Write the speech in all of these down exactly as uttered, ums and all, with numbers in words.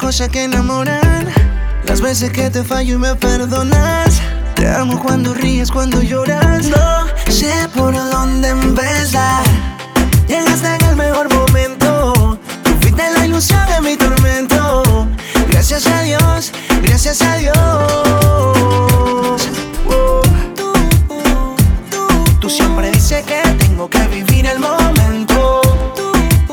cosas que enamoran. Las veces que te fallo y me perdonas. Te amo cuando ríes, cuando lloras. No sé por dónde empezar. Llegaste en el mejor momento. Tú fuiste la ilusión de mi tormento. Gracias a Dios, gracias a Dios. Oh, tú, tú, tú siempre dices que tengo que vivir el momento. Tú,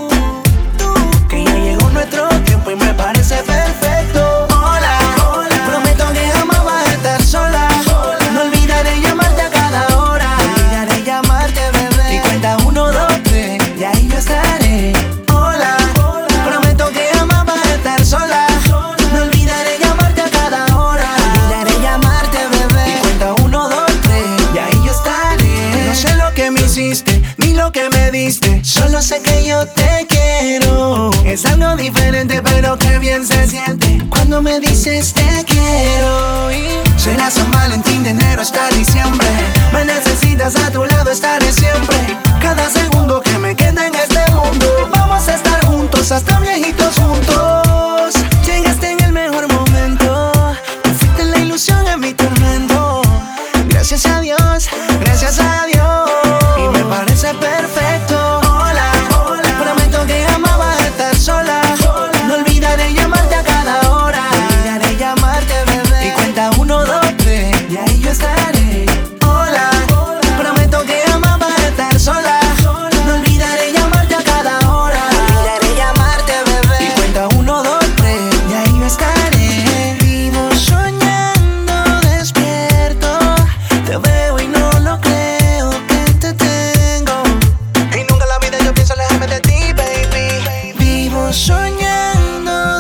tú, que ya llegó nuestro tiempo y me parece perfecto. Hola, hola, prometo que jamás vas a estar sola. Hola, no olvidaré llamarte a cada hora. No olvidaré llamarte, bebé. Y cuenta uno, dos, tres, y ahí yo estaré. Hola, hola, prometo que jamás vas a estar sola. No olvidaré llamarte a cada hora. No olvidaré llamarte, bebé. Y cuenta uno, dos, tres, y ahí yo estaré. No sé lo que me hiciste, ni lo que me diste. Solo sé que yo te quiero. Es algo diferente, pero que bien se siente cuando me dices te quiero. Y será San Valentín, de enero hasta diciembre. Me necesitas a tu lado, estaré siempre. Cada segundo que me queda en este mundo, vamos a estar juntos hasta viejitos juntos. Llegaste en el mejor momento. Tú fuiste la ilusión en mi tormento. Gracias a Dios, gracias a Dios. Y me parece perfecto. Hola, hola, prometo que jamás vas a estar sola. No olvidaré llamarte a cada hora. No olvidaré llamarte, bebé. Y cuenta uno, dos, tres, y ahí yo estaré. Hola, hola, prometo que jamás vas a estar sola. No olvidaré llamarte a cada hora. No olvidaré llamarte, bebé. Y cuenta uno, dos, tres, y ahí yo estaré. Vivo soñando despierto. Te veo y no lo creo que te tengo. Y nunca en la vida yo pienso alejarme de ti, baby. Vivo soñando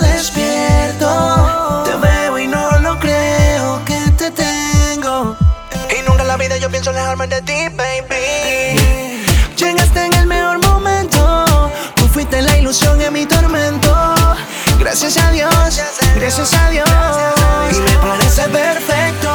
despierto. Te veo y no lo creo que te tengo. Y nunca en la vida yo pienso alejarme de ti, baby. Llegaste en el mejor momento. Tú fuiste la ilusión en mi tormento. Gracias a Dios, gracias a Dios. Y me parece perfecto.